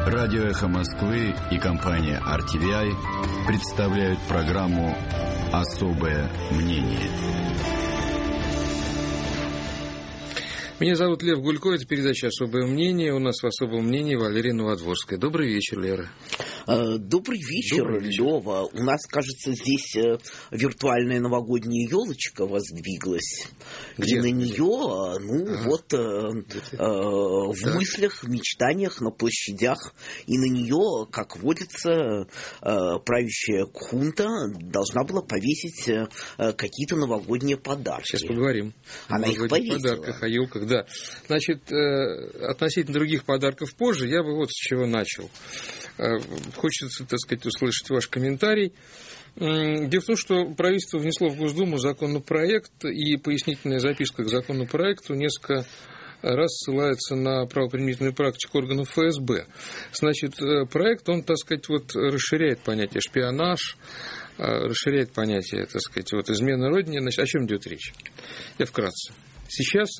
Радио «Эхо Москвы» и компания RTVI представляют программу «Особое мнение». Меня зовут Лев Гулько, это передача «Особое мнение». У нас в «Особом мнении» Валерия Новодворская. Добрый вечер, Лера. Добрый вечер, Лёва. У нас, кажется, здесь виртуальная новогодняя елочка воздвиглась. Где? И на нее, в мыслях, в мечтаниях, на площадях, и на нее, как водится, правящая хунта должна была повесить какие-то новогодние подарки. Сейчас поговорим. Она их повесила. О подарках, о елках, да. Значит, относительно других подарков позже, я бы вот с чего начал. Хочется, так сказать, услышать ваш комментарий. Дело в том, что правительство внесло в Госдуму законопроект, и пояснительная записка к законопроекту несколько раз ссылается на правоприменительную практику органов ФСБ. Значит, проект, он, так сказать, вот расширяет понятие шпионаж, расширяет понятие, так сказать, вот измена Родине. Значит, о чем идет речь? Я вкратце. Сейчас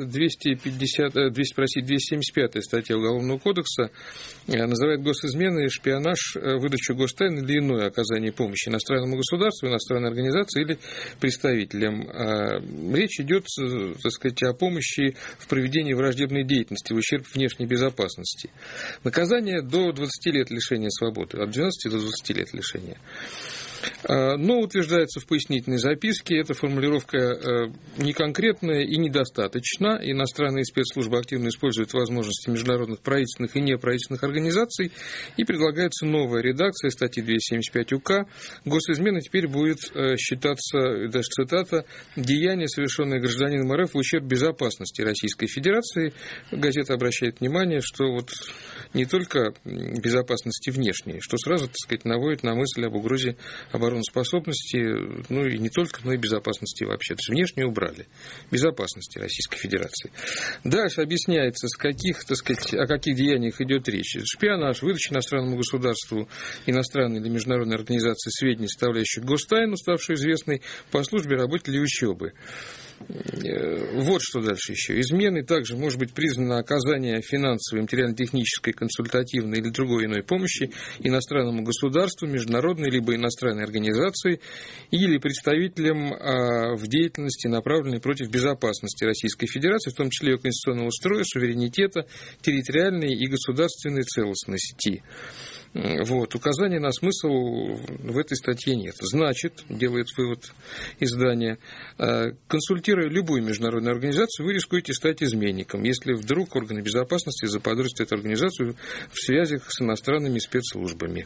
275-я статья Уголовного кодекса называет госизменой шпионаж, выдачу гостайн или иное оказание помощи иностранному государству, иностранной организации или представителям. Речь идет, так сказать, о помощи в проведении враждебной деятельности в ущерб внешней безопасности. Наказание до 20 лет лишения свободы, от 12 до 20 лет лишения. Но утверждается в пояснительной записке, эта формулировка неконкретная и недостаточна. Иностранные спецслужбы активно используют возможности международных правительственных и неправительственных организаций, и предлагается новая редакция статьи 275 УК. Госизмена теперь будет считаться, даже цитата, «деяние, совершенное гражданином РФ в ущерб безопасности Российской Федерации». Газета обращает внимание, что вот не только безопасности внешней, что сразу, так сказать, наводит на мысль об угрозе обороноспособности, ну и не только, но и безопасности вообще. То есть внешне убрали. Безопасности Российской Федерации. Дальше объясняется, с каких, так сказать, о каких деяниях идет речь. Шпионаж, выдача иностранному государству, иностранной или международной организации сведений, составляющих гостайну, ставшую известной по службе, работе или учебы. Вот что дальше еще. Изменой также может быть признано оказание финансовой, материально-технической, консультативной или другой иной помощи иностранному государству, международной либо иностранной организации или представителям в деятельности, направленной против безопасности Российской Федерации, в том числе ее конституционного строя, суверенитета, территориальной и государственной целостности. Вот. Указания на смысл в этой статье нет. Значит, делает вывод издание, консультируя любую международную организацию, вы рискуете стать изменником, если вдруг органы безопасности заподозрят эту организацию в связях с иностранными спецслужбами.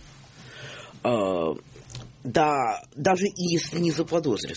Да, даже и если не заподозрят.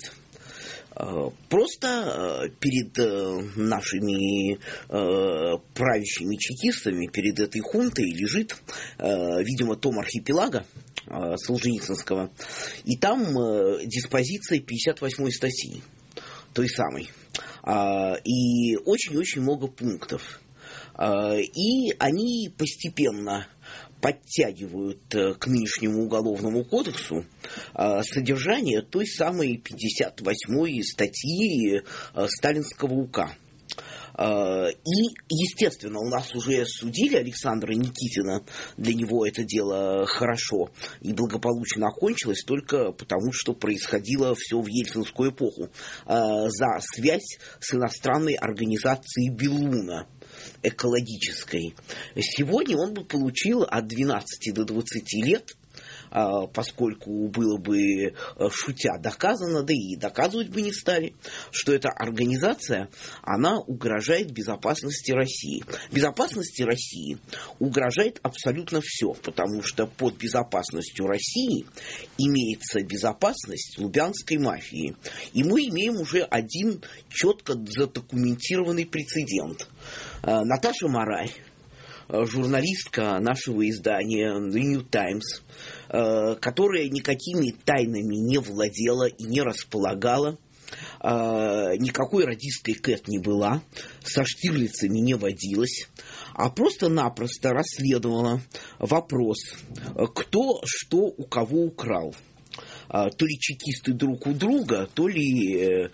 Просто перед нашими правящими чекистами, перед этой хунтой лежит, видимо, том «Архипелага» Солженицынского, и там диспозиция 58-й статьи, той самой, и очень-очень много пунктов. И они постепенно подтягивают к нынешнему уголовному кодексу содержание той самой 58-й статьи Сталинского УК. И, естественно, у нас уже судили Александра Никитина, для него это дело хорошо и благополучно окончилось только потому, что происходило все в ельцинскую эпоху, за связь с иностранной организацией Белуна, экологической. Сегодня он бы получил от 12 до 20 лет, поскольку было бы, шутя, доказано, да и доказывать бы не стали, что эта организация, она угрожает безопасности России. Безопасности России угрожает абсолютно все, потому что под безопасностью России имеется безопасность лубянской мафии. И мы имеем уже один четко задокументированный прецедент. Наташа Марай, журналистка нашего издания The New Times, которая никакими тайнами не владела и не располагала, никакой радистской Кэт не была, со Штирлицами не водилась, а просто-напросто расследовала вопрос, кто что у кого украл. то ли чекисты друг у друга, то ли,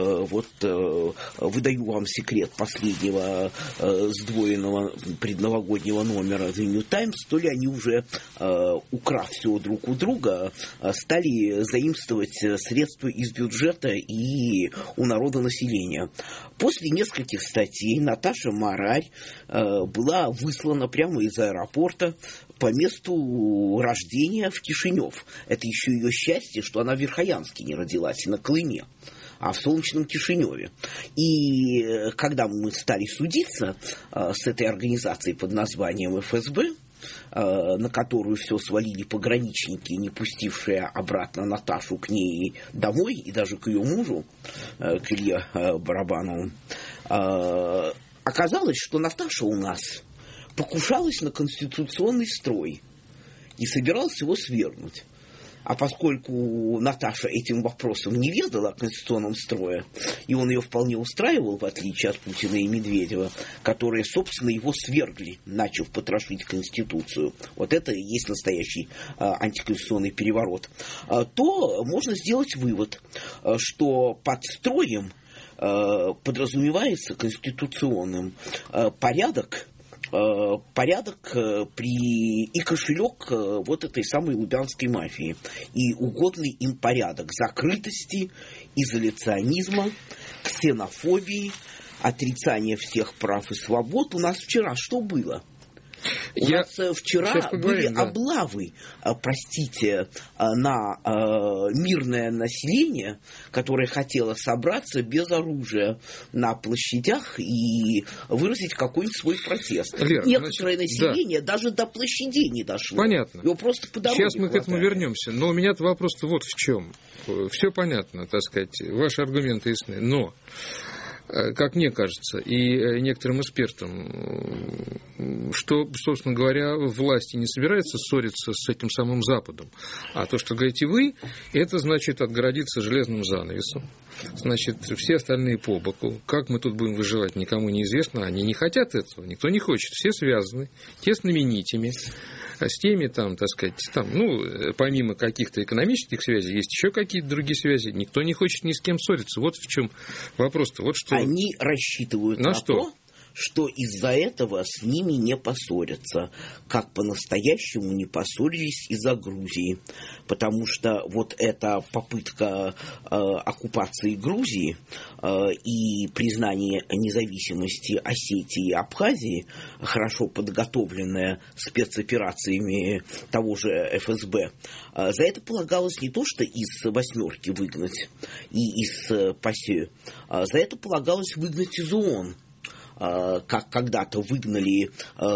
выдаю вам секрет последнего сдвоенного предновогоднего номера The New Times, то ли они уже, украв все друг у друга, стали заимствовать средства из бюджета и у народонаселения. После нескольких статей Наташа Марарь была выслана прямо из аэропорта по месту рождения в Кишинев. Это еще ее счастье, что она в Верхоянске не родилась, и на Колыме, а в солнечном Кишиневе. И когда мы стали судиться с этой организацией под названием ФСБ, на которую все свалили пограничники, не пустившие обратно Наташу к ней домой, и даже к ее мужу, к Илье Барабанову, оказалось, что Наташа у нас покушалась на конституционный строй и собиралась его свергнуть. А поскольку Наташа этим вопросом не ведала о конституционном строе, и он ее вполне устраивал, в отличие от Путина и Медведева, которые, собственно, его свергли, начав потрошить Конституцию, вот это и есть настоящий антиконституционный переворот, то можно сделать вывод, что под строем подразумевается конституционным порядок и кошелек вот этой самой лубянской мафии. И угодный им порядок закрытости, изоляционизма, ксенофобии, отрицания всех прав и свобод. У нас вчера что было? У нас вчера были облавы, на мирное население, которое хотело собраться без оружия на площадях и выразить какой-нибудь свой протест. Лер, некоторое население даже до площадей не дошло. Понятно. Его просто по дороге Сейчас мы к этому вернемся. Но у меня вопрос вот в чем. Все понятно, так сказать, ваши аргументы ясны. Но как мне кажется, и некоторым экспертам, что, собственно говоря, власти не собираются ссориться с этим самым Западом. А то, что говорите вы, это значит отгородиться железным занавесом. Значит, все остальные по боку. Как мы тут будем выживать, никому не известно. Они не хотят этого, никто не хочет. Все связаны тесными нитями. С теми, там, так сказать, помимо каких-то экономических связей, есть еще какие-то другие связи. Никто не хочет ни с кем ссориться. Вот в чем вопрос-то. Вот что... Они рассчитывают на то, что из-за этого с ними не поссорятся, как по-настоящему не поссорились из-за Грузии. Потому что вот эта попытка оккупации Грузии и признание независимости Осетии и Абхазии, хорошо подготовленная спецоперациями того же ФСБ, за это полагалось не то, что из «восьмерки» выгнать и из ПАСЕ, за это полагалось выгнать из ООН. Как когда-то выгнали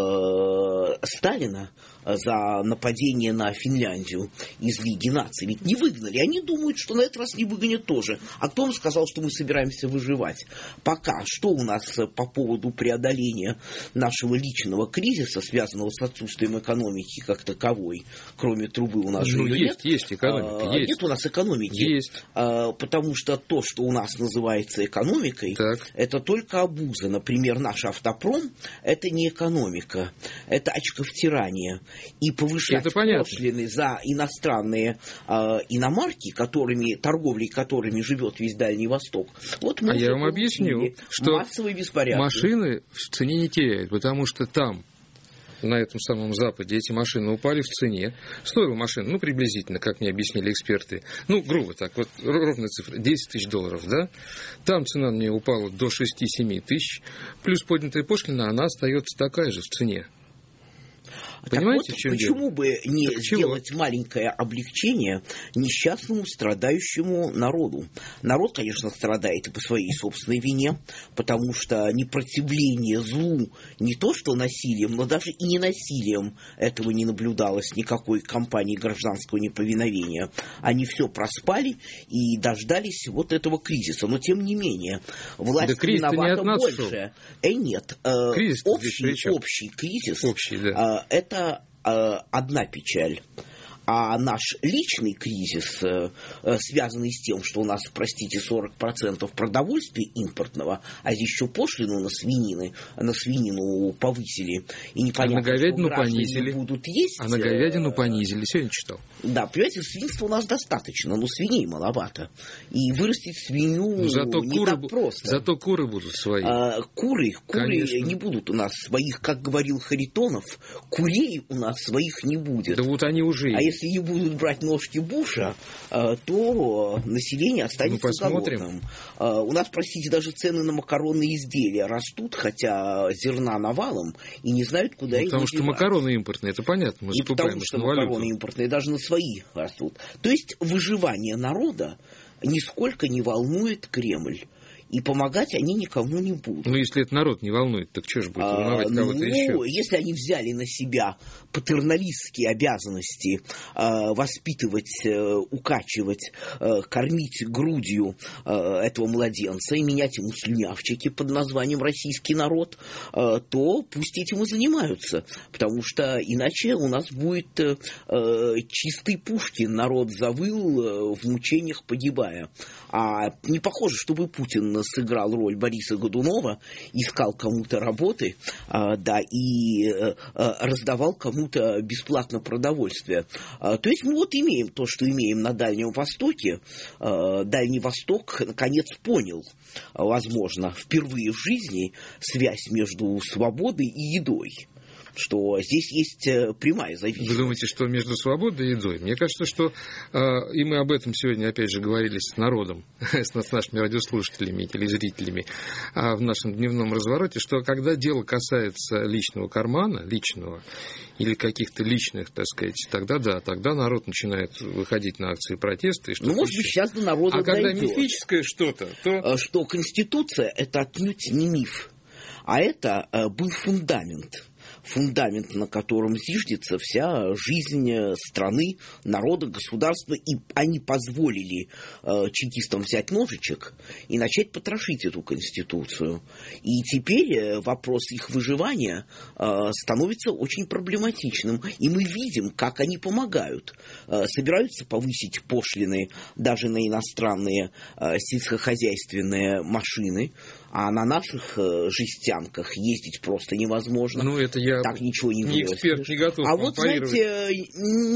Сталина за нападение на Финляндию из Лиги наций. Ведь не выгнали. Они думают, что на этот раз не выгонят тоже. А кто вам сказал, что мы собираемся выживать? Пока что у нас по поводу преодоления нашего личного кризиса, связанного с отсутствием экономики как таковой, кроме трубы у нас же нет. Есть экономика. Нет у нас экономики. Есть. Потому что то, что у нас называется экономикой, это только обуза. Например, наш автопром – это не экономика, это очковтирание. И повышать пошлины за иностранные иномарки, торговлей которыми живет весь Дальний Восток. Вот мы я вам объясню, что массовые беспорядки. Машины в цене не теряют, потому что там, на этом самом Западе, эти машины упали в цене. Стоила машина, приблизительно, как мне объяснили эксперты, грубо так, вот ровная цифра, $10 тысяч, да? Там цена на нее упала до 6-7 тысяч, плюс поднятая пошлина, она остается такая же в цене. Понимаете, так вот, почему бы не сделать маленькое облегчение несчастному, страдающему народу? Народ, конечно, страдает и по своей собственной вине, потому что непротивление злу не то что насилием, но даже и не насилием этого не наблюдалось никакой кампании гражданского неповиновения. Они все проспали и дождались вот этого кризиса. Но, тем не менее, власть виновата больше. Нет. Общий кризис – это одна печаль. А наш личный кризис, связанный с тем, что у нас, простите, 40% продовольствия импортного, а здесь еще пошлину на свинину повысили, и непонятно, на говядину что граждане понизили. Будут есть. А на говядину понизили, сегодня читал. Да, понимаете, свинства у нас достаточно, но свиней маловато. И вырастить свинью не так просто. Зато куры будут свои. Куры Конечно. не будут у нас своих, как говорил Харитонов, курей у нас своих не будет. Да вот они уже А есть. если не будут брать ножки Буша, то население останется голодным. У нас, простите, даже цены на макаронные изделия растут, хотя зерна навалом, и не знают, куда их Потому что девать. макароны импортные, это понятно, мы Не закупаем потому, их что на валюту. макароны импортные, даже на свои растут. То есть выживание народа нисколько не волнует Кремль. И помогать они никому не будут. Ну, если это народ не волнует, так что же будет волновать кого-то еще? Если они взяли на себя патерналистские обязанности воспитывать, укачивать, кормить грудью этого младенца и менять ему слюнявчики под названием «российский народ», то пусть этим и занимаются. Потому что иначе у нас будет чистый Пушкин. Народ завыл, в мучениях погибая. А не похоже, чтобы Путин сыграл роль Бориса Годунова, искал кому-то работы, и раздавал кому-то бесплатно продовольствие. То есть мы вот имеем то, что имеем на Дальнем Востоке. Дальний Восток наконец понял, возможно, впервые в жизни связь между свободой и едой. Что здесь есть прямая зависимость. Вы думаете, что между свободой и едой? Мне кажется, что, и мы об этом сегодня, опять же, говорили с народом, с нашими радиослушателями и телезрителями в нашем дневном развороте, что когда дело касается личного кармана, личного, или каких-то личных, так сказать, тогда народ начинает выходить на акции протеста. И может быть, сейчас до народа дойдет. Когда мифическое что-то, то... Что Конституция – это отнюдь не миф, а это был фундамент, на котором зиждется вся жизнь страны, народа, государства, и они позволили чекистам взять ножичек и начать потрошить эту Конституцию. И теперь вопрос их выживания становится очень проблематичным, и мы видим, как они помогают. Собираются повысить пошлины даже на иностранные сельскохозяйственные машины, а на наших жестянках ездить просто невозможно. Ну, это я так ничего не не эксперт, не готов. А вот, знаете,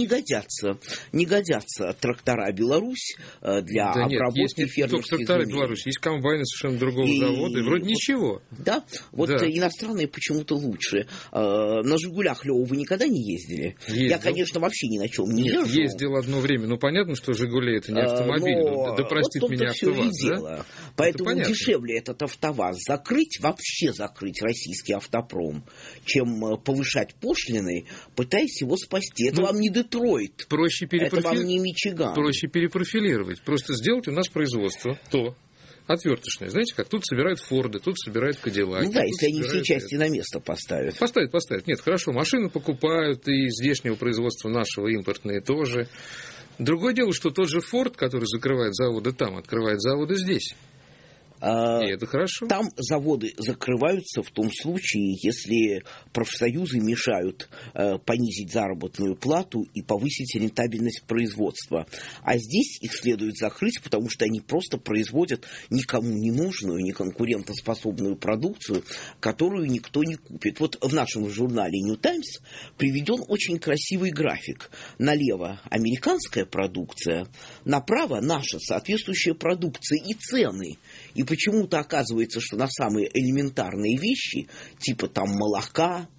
не годятся трактора «Беларусь» для обработки фермерских трактора земель. «Беларусь», есть комбайны совершенно другого завода, и вроде ничего. Да, иностранные почему-то лучше. На «Жигулях», Лёва, вы никогда не ездили? Ездил. Я, конечно, вообще ни на чем не езжу. Ездил одно время. Ну, понятно, что «Жигули» — это не автомобиль. Да простит меня АвтоВАЗ, да? Поэтому дешевле этот АвтоВАЗ вообще закрыть российский автопром, чем повышать пошлины, пытаясь его спасти. Это вам не Детройт. Это вам не Мичиган. Проще перепрофилировать. Просто сделать у нас производство отверточное. Знаете, как тут собирают Форды, тут собирают Кадиллаки. Ну да, если они все части на место поставят. Поставят. Нет, хорошо, машины покупают, и из здешнего производства нашего импортные тоже. Другое дело, что тот же Форд, который закрывает заводы там, открывает заводы здесь. И это хорошо. Там заводы закрываются в том случае, если профсоюзы мешают понизить заработную плату и повысить рентабельность производства. А здесь их следует закрыть, потому что они просто производят никому не нужную, не конкурентоспособную продукцию, которую никто не купит. Вот в нашем журнале New Times приведен очень красивый график. Налево американская продукция, направо наша соответствующая продукция и цены. И почему-то оказывается, что на самые элементарные вещи, типа там молока,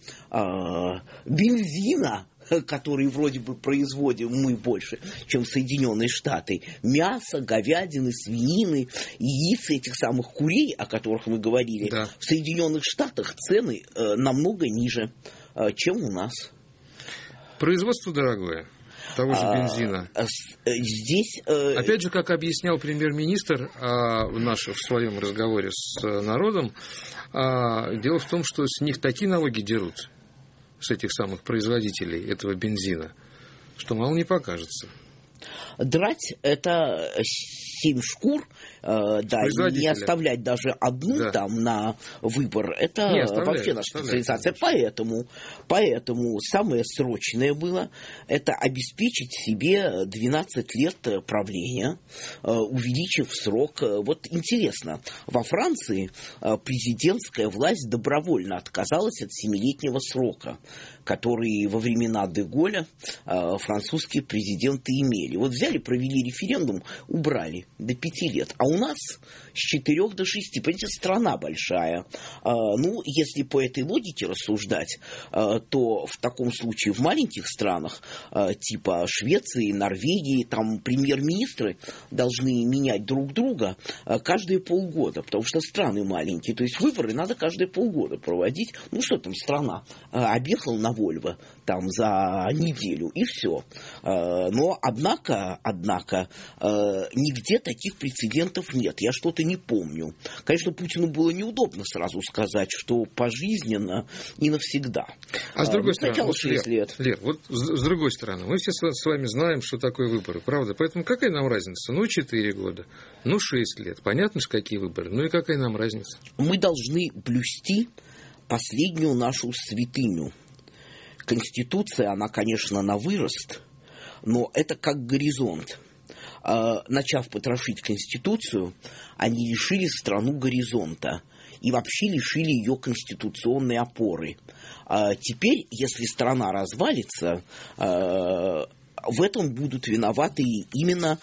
бензина, который вроде бы производим мы больше, чем Соединенные Штаты, мясо, говядины, свинины, яиц этих самых курей, о которых мы говорили, да. В Соединенных Штатах цены намного ниже, чем у нас. Производство дорогое. Того же бензина. Здесь... Опять же, как объяснял премьер-министр в своем разговоре с народом, дело в том, что с них такие налоги дерут, с этих самых производителей этого бензина, что мало не покажется. Драть – это 7 шкур, не оставлять даже одну там на выбор, это вообще наша специализация. Поэтому самое срочное было это обеспечить себе 12 лет правления, увеличив срок. Вот интересно, во Франции президентская власть добровольно отказалась от 7-летнего срока, который во времена де Голля французские президенты имели. Вот взяли, провели референдум, убрали до 5 лет. А у нас с 4 до 6. Понимаете, страна большая. Ну, если по этой логике рассуждать, то в таком случае в маленьких странах, типа Швеции, Норвегии, там премьер-министры должны менять друг друга каждые полгода, потому что страны маленькие. То есть выборы надо каждые полгода проводить. Ну, что там страна? Объехал на Вольво там за неделю, и все. Но, однако, нигде таких прецедентов нет. Я что-то не помню. Конечно, Путину было неудобно сразу сказать, что пожизненно и навсегда. А с другой стороны, сначала 6 лет. Лер, вот с другой стороны, мы все с вами знаем, что такое выборы, правда? Поэтому какая нам разница? Ну, 4 года, ну, 6 лет. Понятно же, какие выборы. Ну, и какая нам разница? Мы должны блюсти последнюю нашу святыню. Конституция, она, конечно, на вырост, но это как горизонт. Начав потрошить Конституцию, они лишили страну горизонта и вообще лишили ее конституционной опоры. Теперь, если страна развалится, в этом будут виноваты именно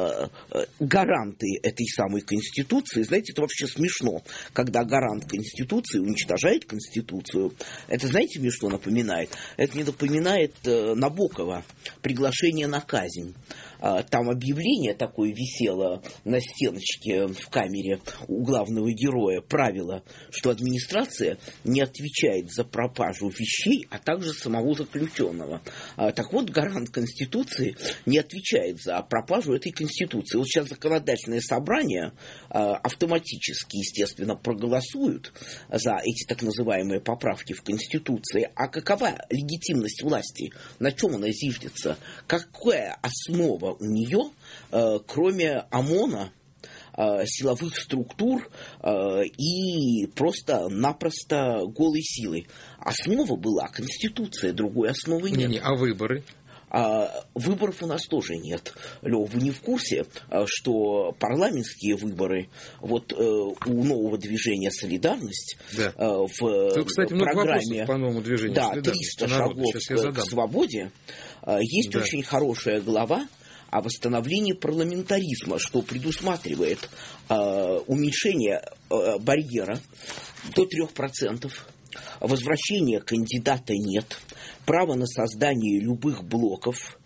гаранты этой самой Конституции. Знаете, это вообще смешно, когда гарант Конституции уничтожает Конституцию. Это, знаете, мне что напоминает? Это мне напоминает Набокова, приглашение на казнь. Там объявление такое висело на стеночке в камере у главного героя. Правило, что администрация не отвечает за пропажу вещей, а также самого заключенного. Так вот, гарант Конституции не отвечает за пропажу этой Конституции. Вот сейчас законодательное собрание автоматически, естественно, проголосуют за эти так называемые поправки в Конституции. А какова легитимность власти? На чем она зиждется? Какая основа у нее, кроме ОМОНа, силовых структур и просто-напросто голой силы? Основа была Конституция, другой основы нет. А выборы? Выборов у нас тоже нет. Лёв, вы не в курсе, что парламентские выборы вот у нового движения «Солидарность» в тут, кстати, программе по новому движению «Солидарность», 300 шагов к свободе есть очень хорошая глава о восстановлении парламентаризма, что предусматривает уменьшение барьера до 3%, возвращения кандидата нет, право на создание любых блоков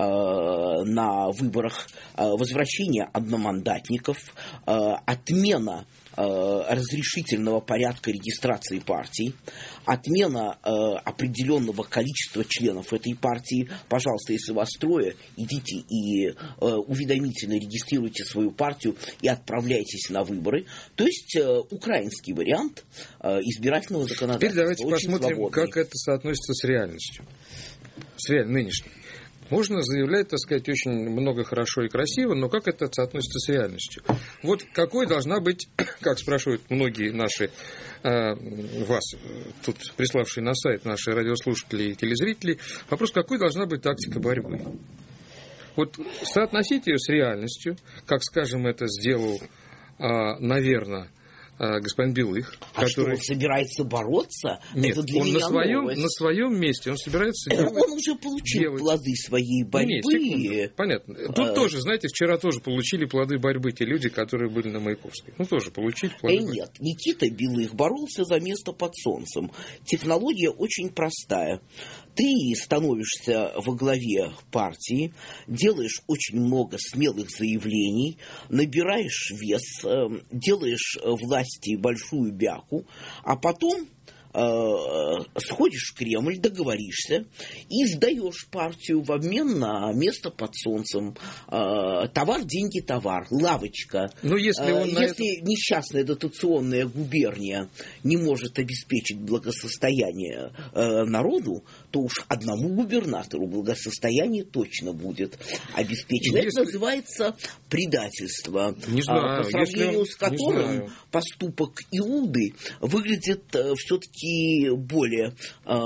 на выборах, возвращение одномандатников, отмена разрешительного порядка регистрации партий, отмена определенного количества членов этой партии. Пожалуйста, если вас 3, идите и уведомительно регистрируйте свою партию и отправляйтесь на выборы. То есть украинский вариант избирательного законодательства. Теперь давайте посмотрим, свободный. как это соотносится с реальностью. С нынешней. Можно заявлять, так сказать, очень много хорошо и красиво, но как это соотносится с реальностью? Вот какой должна быть, как спрашивают многие наши, вас, тут приславшие на сайт наши радиослушатели и телезрители, вопрос, какой должна быть тактика борьбы? Вот соотносить ее с реальностью, как, скажем, это сделал, наверное, господин Белых, который... что, он собирается бороться? Нет, это для он меня на своем месте, он собирается делать... Он уже получил плоды своей борьбы. Нет, понятно. Тут тоже, знаете, вчера тоже получили плоды борьбы те люди, которые были на Маяковской. Ну, тоже получили плоды борьбы. Нет, Никита Белых боролся за место под солнцем. Технология очень простая. Ты становишься во главе партии, делаешь очень много смелых заявлений, набираешь вес, делаешь власти большую бяку, а потом сходишь в Кремль, договоришься и сдаешь партию в обмен на место под солнцем. Товар, деньги, товар, лавочка. Но если несчастная дотационная губерния не может обеспечить благосостояние народу, то уж одному губернатору благосостояние точно будет обеспечено. Это называется предательство. Не знаю, по сравнению с которым поступок Иуды выглядит все-таки более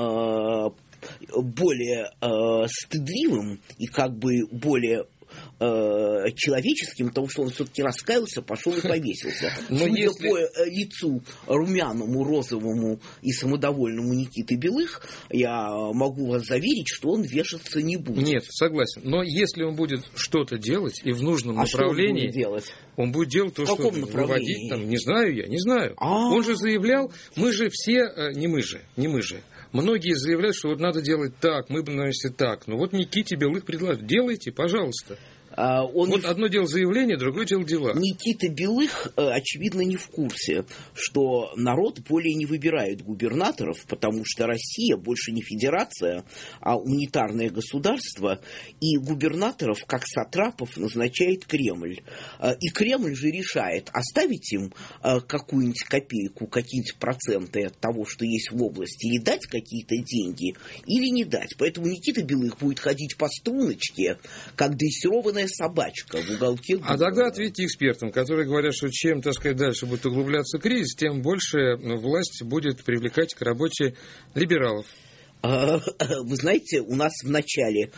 стыдливым и как бы более человеческим, потому что он все-таки раскаялся, пошел и повесился. Судя по лицу румяному, розовому и самодовольному Никиты Белых, я могу вас заверить, что он вешаться не будет. Нет, согласен. Но если он будет что-то делать и в нужном направлении, он будет делать то, что выводить, там, не знаю. Он же заявлял, мы же все, не мы же. Многие заявляют, что вот надо делать так, мы бы, наверное, так. Но вот Никите Белых предлагают, делайте, пожалуйста. Вот одно дело заявление, другое дело дела. Никита Белых, очевидно, не в курсе, что народ более не выбирает губернаторов, потому что Россия больше не федерация, а унитарное государство, и губернаторов, как сатрапов, назначает Кремль. И Кремль же решает, оставить им какую-нибудь копейку, какие-нибудь проценты от того, что есть в области, или дать какие-то деньги, или не дать. Поэтому Никита Белых будет ходить по струночке, как дрессированная собачка в уголке города. А тогда ответьте экспертам, которые говорят, что чем, так сказать, дальше будет углубляться кризис, тем больше власть будет привлекать к работе либералов. Вы знаете, у нас в начале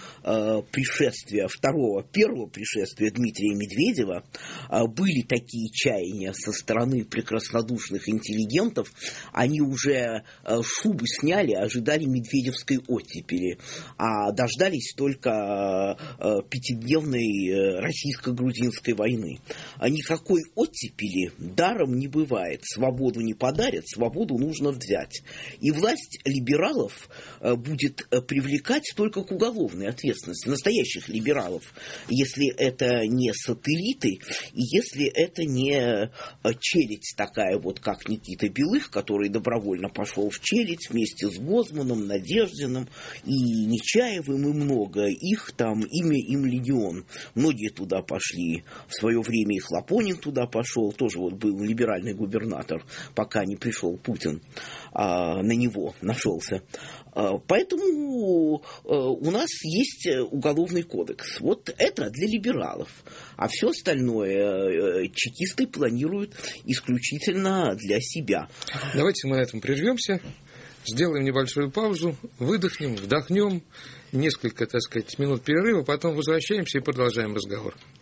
первого пришествия Дмитрия Медведева были такие чаяния со стороны прекраснодушных интеллигентов. Они уже шубы сняли, ожидали медведевской оттепели, а дождались только пятидневной российско-грузинской войны. Никакой оттепели даром не бывает. Свободу не подарят, свободу нужно взять. И власть либералов будет привлекать только к уголовной ответственности настоящих либералов, если это не сателлиты, и если это не челядь такая вот, как Никита Белых, который добровольно пошел в челядь вместе с Гозманом, Надеждиным и Нечаевым, и много их там, имя им легион. Многие туда пошли. В свое время и Хлопонин туда пошел, тоже вот был либеральный губернатор, пока не пришел Путин, на него нашелся. Поэтому у нас есть уголовный кодекс. Вот это для либералов. А все остальное чекисты планируют исключительно для себя. Давайте мы на этом прервемся, сделаем небольшую паузу, выдохнем, вдохнем, несколько, так сказать, минут перерыва, потом возвращаемся и продолжаем разговор.